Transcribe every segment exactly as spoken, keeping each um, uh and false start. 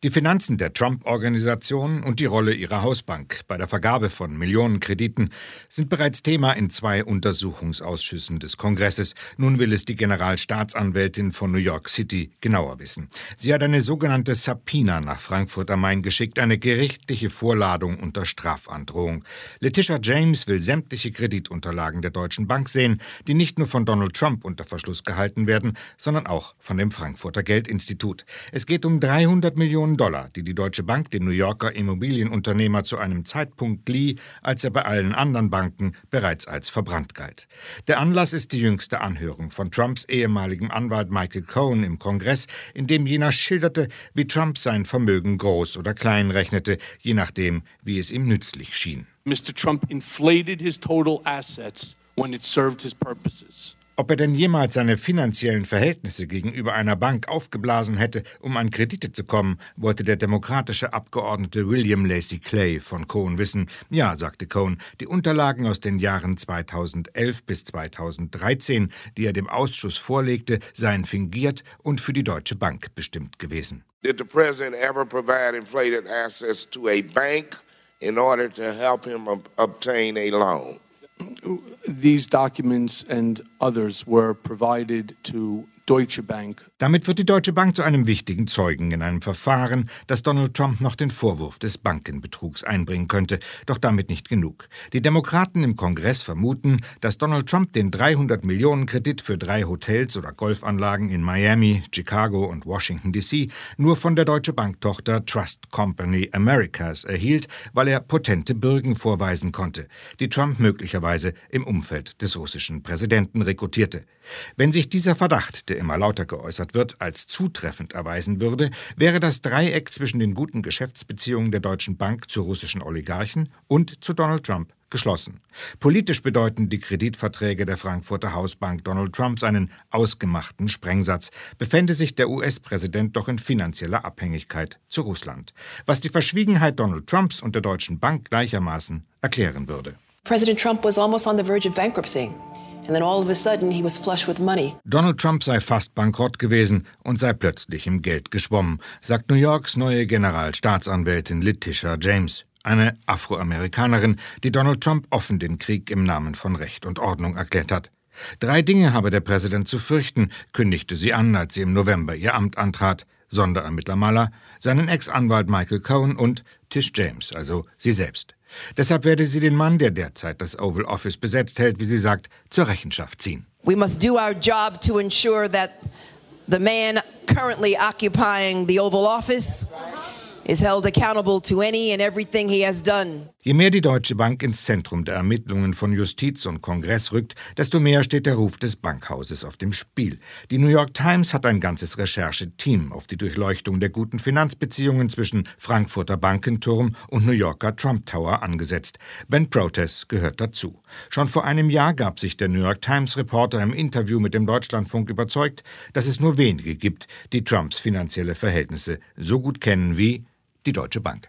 Die Finanzen der Trump-Organisation und die Rolle ihrer Hausbank bei der Vergabe von Millionenkrediten sind bereits Thema in zwei Untersuchungsausschüssen des Kongresses. Nun will es die Generalstaatsanwältin von New York City genauer wissen. Sie hat eine sogenannte Subpoena nach Frankfurt am Main geschickt, eine gerichtliche Vorladung unter Strafandrohung. Letitia James will sämtliche Kreditunterlagen der Deutschen Bank sehen, die nicht nur von Donald Trump unter Verschluss gehalten werden, sondern auch von dem Frankfurter Geldinstitut. Es geht um dreihundert Millionen Dollar, die die Deutsche Bank dem New Yorker Immobilienunternehmer zu einem Zeitpunkt lieh, als er bei allen anderen Banken bereits als verbrannt galt. Der Anlass ist die jüngste Anhörung von Trumps ehemaligem Anwalt Michael Cohen im Kongress, in dem jener schilderte, wie Trump sein Vermögen groß oder klein rechnete, je nachdem, wie es ihm nützlich schien. Mister Trump inflated his total assets when it served his purposes. Ob er denn jemals seine finanziellen Verhältnisse gegenüber einer Bank aufgeblasen hätte, um an Kredite zu kommen, wollte der demokratische Abgeordnete William Lacy Clay von Cohen wissen. Ja, sagte Cohen, die Unterlagen aus den Jahren zweitausendelf bis zweitausenddreizehn, die er dem Ausschuss vorlegte, seien fingiert und für die Deutsche Bank bestimmt gewesen. Did the president ever provide inflated assets to a bank in order to help him ob- obtain a loan? These documents and others were provided to Deutsche Bank. Damit wird die Deutsche Bank zu einem wichtigen Zeugen in einem Verfahren, das Donald Trump noch den Vorwurf des Bankenbetrugs einbringen könnte. Doch damit nicht genug. Die Demokraten im Kongress vermuten, dass Donald Trump den dreihundert Millionen Kredit für drei Hotels oder Golfanlagen in Miami, Chicago und Washington D C nur von der Deutsche Banktochter Trust Company Americas erhielt, weil er potente Bürgen vorweisen konnte, die Trump möglicherweise im Umfeld des russischen Präsidenten rekrutierte. Wenn sich dieser Verdacht, der immer lauter geäußert wird, als zutreffend erweisen würde, wäre das Dreieck zwischen den guten Geschäftsbeziehungen der Deutschen Bank zu russischen Oligarchen und zu Donald Trump geschlossen. Politisch bedeuten die Kreditverträge der Frankfurter Hausbank Donald Trumps einen ausgemachten Sprengsatz, befände sich der U S-Präsident doch in finanzieller Abhängigkeit zu Russland, was die Verschwiegenheit Donald Trumps und der Deutschen Bank gleichermaßen erklären würde. President Trump was almost on the verge of bankruptcy. And then all of a sudden he was flush with money. Donald Trump sei fast bankrott gewesen und sei plötzlich im Geld geschwommen, sagt New Yorks neue Generalstaatsanwältin Letitia James, eine Afroamerikanerin, die Donald Trump offen den Krieg im Namen von Recht und Ordnung erklärt hat. Drei Dinge habe der Präsident zu fürchten, kündigte sie an, als sie im November ihr Amt antrat: Sonderermittler Mueller, seinen Ex-Anwalt Michael Cohen und Tish James, also sie selbst. Deshalb werde sie den Mann, der derzeit das Oval Office besetzt hält, wie sie sagt, zur Rechenschaft ziehen. We must do our job to ensure that the man currently occupying the Oval Office is held accountable to any and everything he has done. Je mehr die Deutsche Bank ins Zentrum der Ermittlungen von Justiz und Kongress rückt, desto mehr steht der Ruf des Bankhauses auf dem Spiel. Die New York Times hat ein ganzes Rechercheteam auf die Durchleuchtung der guten Finanzbeziehungen zwischen Frankfurter Bankenturm und New Yorker Trump Tower angesetzt. Ben Protess gehört dazu. Schon vor einem Jahr gab sich der New York Times-Reporter im Interview mit dem Deutschlandfunk überzeugt, dass es nur wenige gibt, die Trumps finanzielle Verhältnisse so gut kennen wie die Deutsche Bank.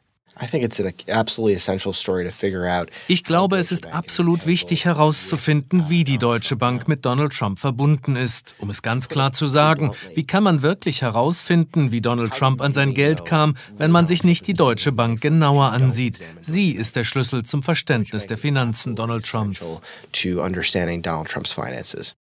Ich glaube, es ist absolut wichtig herauszufinden, wie die Deutsche Bank mit Donald Trump verbunden ist. Um es ganz klar zu sagen, wie kann man wirklich herausfinden, wie Donald Trump an sein Geld kam, wenn man sich nicht die Deutsche Bank genauer ansieht? Sie ist der Schlüssel zum Verständnis der Finanzen Donald Trumps.